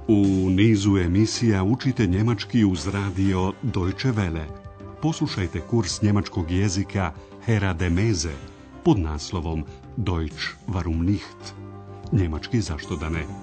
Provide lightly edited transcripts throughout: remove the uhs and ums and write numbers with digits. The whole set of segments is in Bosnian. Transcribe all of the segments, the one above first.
U nizu emisija učite njemački uz radio Deutsche Welle. Poslušajte kurs njemačkog jezika Hera de Meze pod naslovom Deutsch warum nicht? Njemački zašto da ne?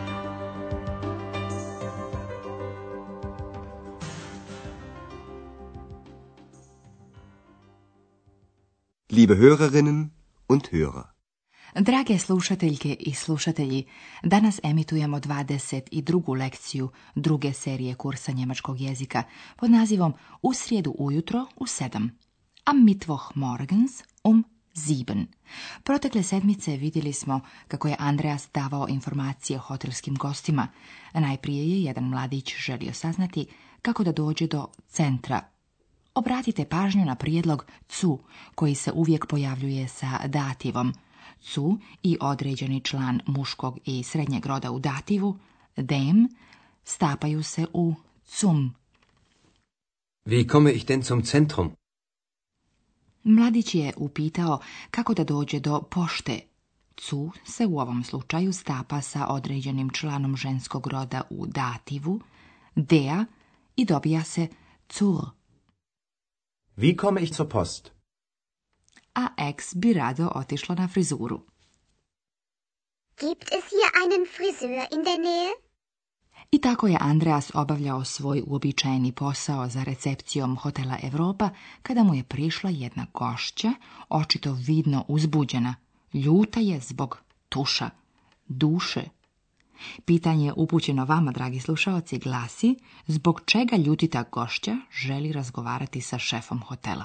Liebe Hörerinnen und Hörer. Drage slušateljke i slušatelji, danas emitujemo 22. lekciju druge serije kursa njemačkog jezika pod nazivom U srijedu ujutro u 7. Am Mittwoch morgens 7. Protekle sedmice vidjeli smo kako je Andreas davao informacije hotelskim gostima. Najprije je jedan mladić želio saznati kako da dođe do centra. Obratite pažnju na prijedlog zu, koji se uvijek pojavljuje sa dativom. Zu i određeni član muškog i srednjeg roda u dativu, dem, stapaju se u zum. Wie komme ich denn zum Zentrum? Mladić je upitao kako da dođe do pošte. Zu se u ovom slučaju stapa sa određenim članom ženskog roda u dativu, der, i dobija se zur. Wie komme ich zur Post? A ex bi rado otišla na frizuru. Gibt es hier einen Friseur in der Nähe? I tako je Andreas obavljao svoj uobičajeni posao za recepcijom hotela Europa kada mu je prišla jedna gošća, očito vidno uzbuđena. Ljuta je zbog tuša, duše. Pitanje upućeno vama, dragi slušaoci, glasi: zbog čega ljutita gošća želi razgovarati sa šefom hotela?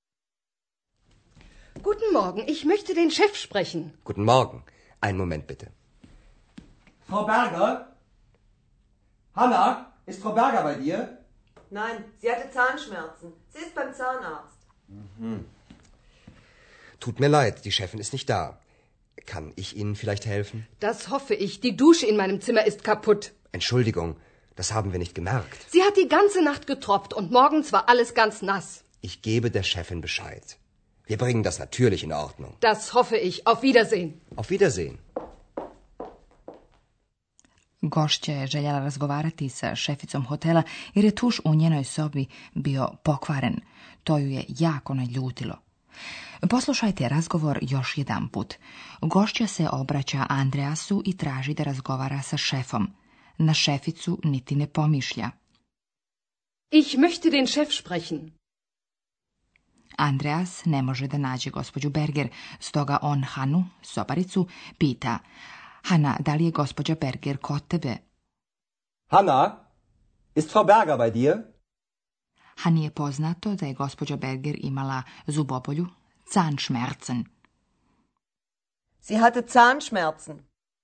Guten Morgen, ich möchte den Chef sprechen. Guten Morgen. Einen Moment bitte. Frau Berger? Hanna, ist Frau Berger bei dir? Nein, sie hatte Zahnschmerzen. Sie ist beim Zahnarzt. Tut mir leid, die Chefin ist nicht da. Kann ich Ihnen vielleicht helfen? Das hoffe ich. Die Dusche in meinem Zimmer ist kaputt. Entschuldigung, das haben wir nicht gemerkt. Sie hat die ganze Nacht getropft und morgens war alles ganz nass. Ich gebe der Chefin Bescheid. Wir bringen das natürlich in Ordnung. Das hoffe ich. Auf Wiedersehen. Auf Wiedersehen. Gošća je željela razgovarati sa šeficom hotela jer je tuš u njenoj sobi bio pokvaren. To ju je jako naljutilo. Poslušajte razgovor još jedan put. Gošća se obraća Andreasu i traži da razgovara sa šefom. Na šeficu niti ne pomišlja. Ich möchte den Chef sprechen. Andreas ne može da nađe gospođu Berger, stoga on Hanu, sobaricu, pita: Hana, da li je gospođa Berger kod tebe? Hanna, ist Frau Berger bei dir? Hani je poznato da je gospođa Berger imala zubobolju, Zahnschmerzen. Sie hatte Zahnschmerzen.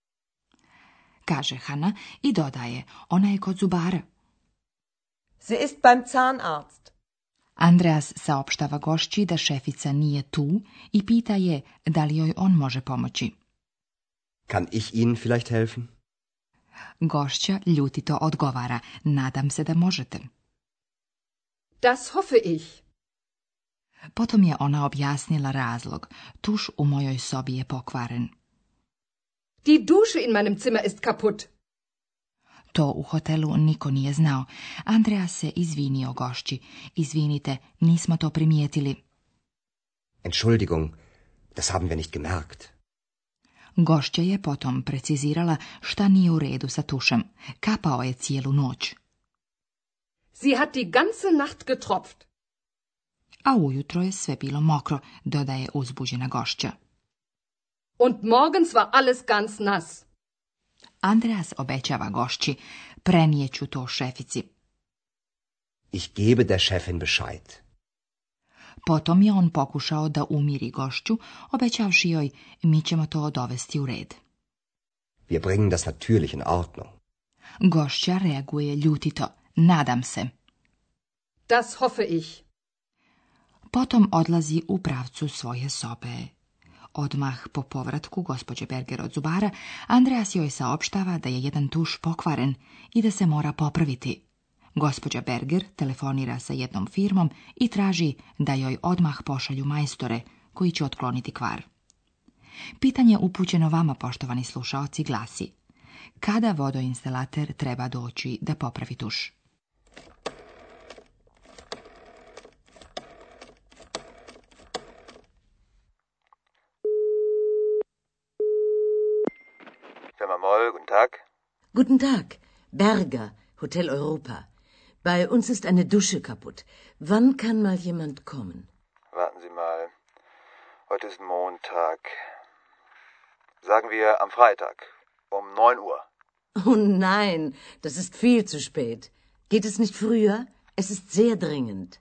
Kaže Hana i dodaje: ona je kod zubara. Sie ist beim Zahnarzt. Andreas saopštava gošći da šefica nije tu i pita je da li joj on može pomoći. Kann ich Ihnen vielleicht helfen? Gošća ljutito odgovara: nadam se da možete. Das hoffe ich. Potom je ona objasnila razlog. Tuš u mojoj sobi je pokvaren. Die Dusche in meinem Zimmer ist kaputt. To u hotelu niko nije znao. Andreas se izvinio gošći. Izvinite, nismo to primijetili. Entschuldigung, das haben wir nicht gemerkt. Gošća je potom precizirala šta nije u redu sa tušem. Kapao je cijelu noć. Sie hat die ganze Nacht getropft. A ujutro je sve bilo mokro, dodaje uzbuđena gošća. Und morgens war alles ganz nass. Andreas obećava gošći: prenijeću to šefici. Ich gebe der Chefin Bescheid. Potom je on pokušao da umiri gošću, obećavši joj: mi ćemo to dovesti u red. Wir bringen das natürlich in Ordnung. Gošća reaguje ljutito: nadam se. Das hoffe ich. Potom odlazi u pravcu svoje sobe. Odmah po povratku gospođe Berger od zubara, Andreas joj saopštava da je jedan tuš pokvaren i da se mora popraviti. Gospođa Berger telefonira sa jednom firmom i traži da joj odmah pošalju majstore koji će otkloniti kvar. Pitanje upućeno vama, poštovani slušaoci, glasi: Kada vodoinstalater treba doći da popravi tuš? Firma Moll, guten Tag. Guten Tag, Berger, Hotel Europa. Bei uns ist eine Dusche kaputt. Wann kann mal jemand kommen? Warten Sie mal. Heute ist Montag. Sagen wir am Freitag um 9 Uhr. Oh nein, das ist viel zu spät. Geht es nicht früher? Es ist sehr dringend.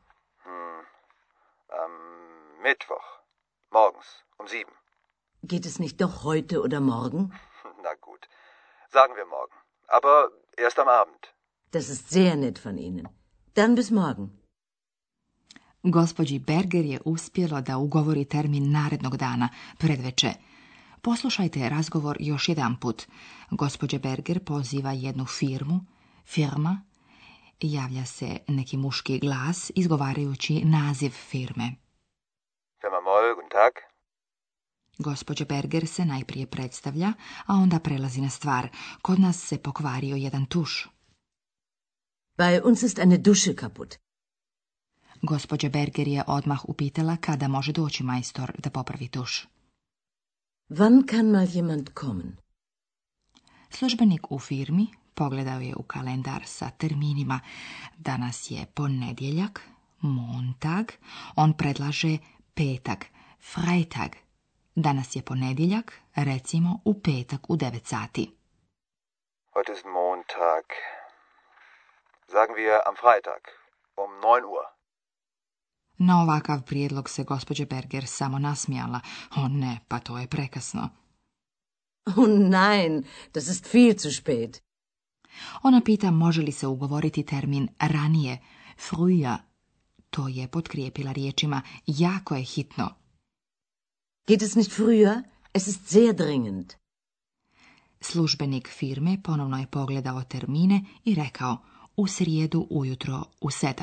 Am Mittwoch. Morgens um 7. Geht es nicht doch heute oder morgen? Na gut. Sagen wir morgen. Aber erst am Abend. Das ist sehr nett von Ihnen. Dann bis morgen. Gospođi Berger je uspjelo da ugovori termin narednog dana, predveče. Poslušajte razgovor još jedan put. Gospođa Berger poziva jednu firma, javlja se neki muški glas izgovarajući naziv firme. Firma Moll, guten Tag. Gospođa Berger se najprije predstavlja, a onda prelazi na stvar. Kod nas se pokvario jedan tuš. Bei uns ist eine Dusche kaputt. Gospođa Berger je odmah upitala kada može doći majstor da popravi tuš. Wann kann mal jemand kommen? Službenik u firmi pogledao je u kalendar sa terminima. Danas je ponedjeljak, Montag. On predlaže petak, Freitag. Danas je ponedjeljak, recimo u petak u 9 sati. Heute ist Montag. Sagen wir am Freitag um 9 Uhr. Na ovakav prijedlog se gospođa Berger samo nasmijala. O ne, pa to je prekasno. Oh nein, das ist viel zu spät. Ona pita može li se ugovoriti termin ranije, früher. To je potkrijepila riječima jako je hitno. Geht es nicht früher? Es ist sehr dringend. Službenik firme ponovno je pogledao termine i rekao u srijedu ujutro u 7.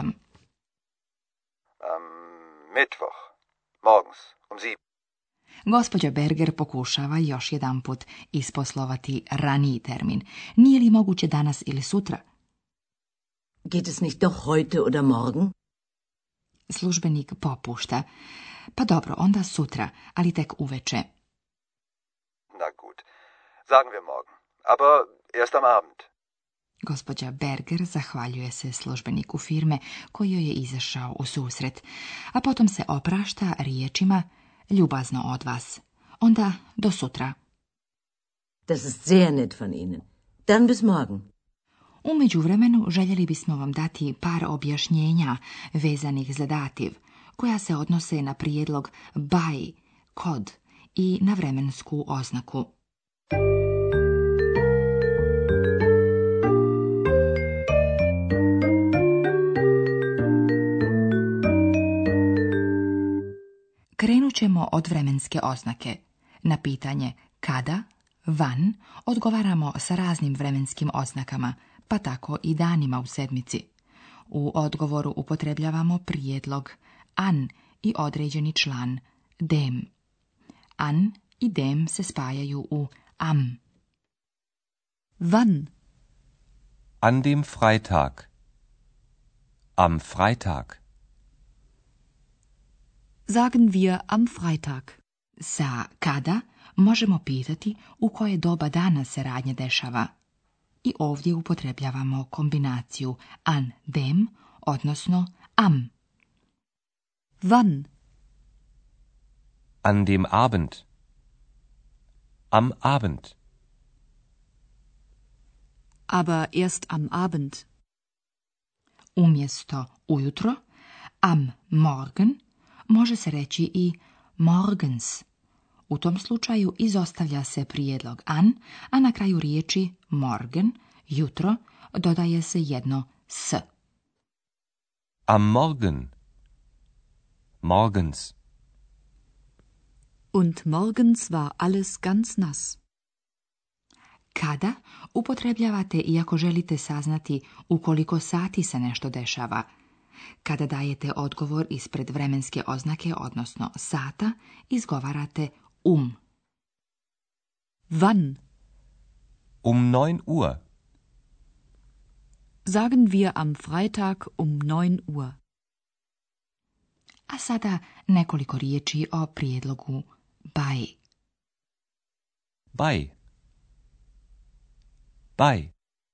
Am Mittwoch. Morgens um 7. Gospođa Berger pokušava još jedan put isposlovati raniji termin. Nije li moguće danas ili sutra? Geht es nicht doch heute oder morgen? Službenik popušta. Pa dobro, onda sutra, ali tek uveče. Na gut. Sagen wir morgen. Aber erst am Abend. Gospođa Berger zahvaljuje se službeniku firme koji joj je izašao u susret, a potom se oprašta riječima ljubazno od vas. Onda do sutra. Das ist sehr nett von Ihnen. Dann bis morgen. U međuvremenu željeli bismo vam dati par objašnjenja vezanih za dativ, koja se odnose na prijedlog by, kod i na vremensku oznaku. Krenut ćemo od vremenske oznake. Na pitanje kada, van, odgovaramo sa raznim vremenskim oznakama, pa tako i danima u sedmici. U odgovoru upotrebljavamo prijedlog an i određeni član dem. An i dem se spajaju u am. Wann? An dem Freitag. Am Freitag. Sagen wir am Freitag. Sa kada možemo pitati u koje doba dana se radnja dešava. I ovdje upotrebljavamo kombinaciju an dem, odnosno am. Wann? An dem Abend. Am Abend. Aber erst am Abend. Umjesto ujutro, am Morgen, može se reći i morgens. U tom slučaju izostavlja se prijedlog an, a na kraju riječi morgen, jutro, dodaje se jedno s. Am Morgen. Morgens. Und morgens war alles ganz nass. Kada upotrebljavate iako želite saznati u koliko sati se nešto dešava. Kada dajete odgovor ispred vremenske oznake, odnosno sata, izgovarate Wann? Um 9 Uhr. Sagen wir am Freitag um 9 Uhr. A sada nekoliko riječi o prijedlogu bei. Bei. Bei.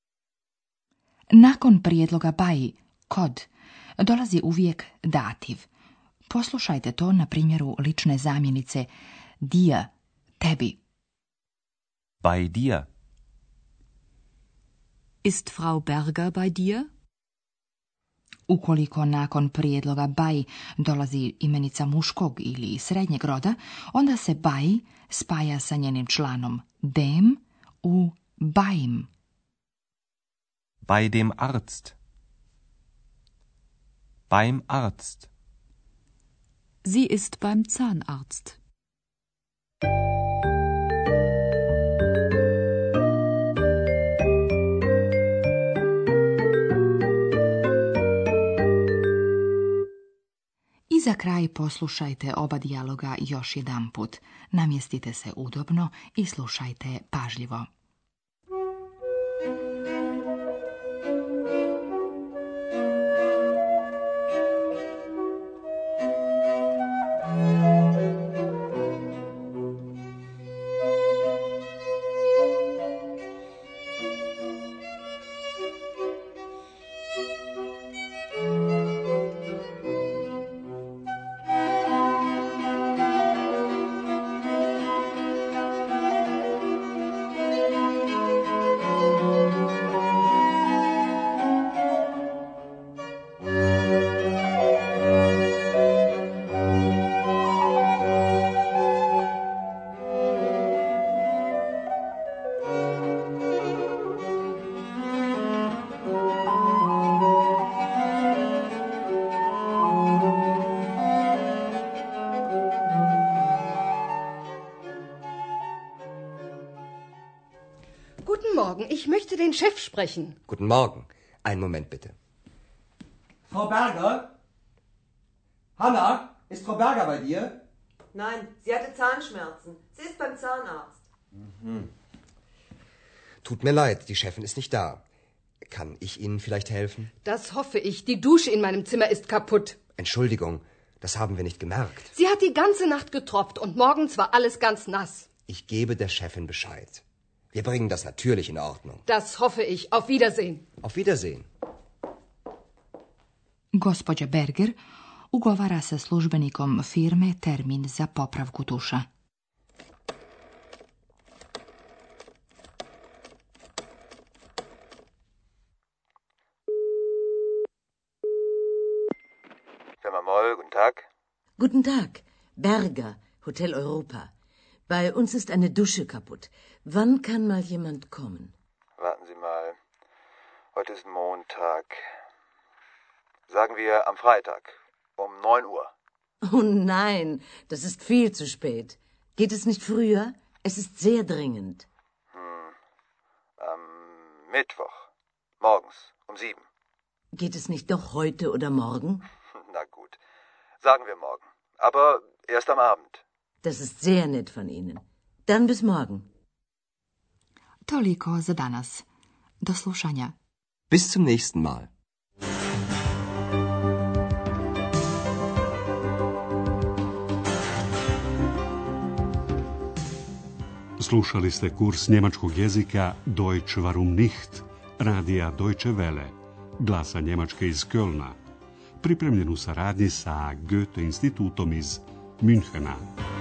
Nakon prijedloga bei, kod, dolazi uvijek dativ. Poslušajte to na primjeru lične zamjenice dir, tebi. Bei dir. Ist Frau Berger bei dir? Ukoliko nakon prijedloga bei dolazi imenica muškog ili srednjeg roda, onda se bei spaja sa njenim članom dem u beim. Bei dem Arzt. Beim Arzt. Sie ist beim Zahnarzt. I za kraj poslušajte oba dijaloga još jedanput. Namjestite se udobno i slušajte pažljivo. Guten Morgen, ich möchte den Chef sprechen. Guten Morgen. Einen Moment bitte. Frau Berger? Hanna, ist Frau Berger bei dir? Nein, sie hatte Zahnschmerzen. Sie ist beim Zahnarzt. Tut mir leid, die Chefin ist nicht da. Kann ich Ihnen vielleicht helfen? Das hoffe ich. Die Dusche in meinem Zimmer ist kaputt. Entschuldigung, das haben wir nicht gemerkt. Sie hat die ganze Nacht getropft und morgens war alles ganz nass. Ich gebe der Chefin Bescheid. Wir bringen das natürlich in Ordnung. Das hoffe ich. Auf Wiedersehen. Auf Wiedersehen. Gospođa Berger ugovara sa službenikom firme termin za popravku tuša. Firma Moll, guten Tag. Guten Tag, Berger, Hotel Europa. Bei uns ist eine Dusche kaputt. Wann kann mal jemand kommen? Warten Sie mal. Heute ist Montag. Sagen wir am Freitag um 9 Uhr. Oh nein, das ist viel zu spät. Geht es nicht früher? Es ist sehr dringend. Am Mittwoch. Morgens um 7. Geht es nicht doch heute oder morgen? Na gut. Sagen wir morgen. Aber erst am Abend. Das ist sehr nett von Ihnen. Dann bis morgen. Toliko za danas. Do slušanja. Bis zum nächsten Mal. Slušali ste kurs njemačkog jezika Deutsch warum nicht, radija Deutsche Welle, glasa Njemačke iz Kölna, pripremljen u saradnji sa Goethe institutom iz Münchena.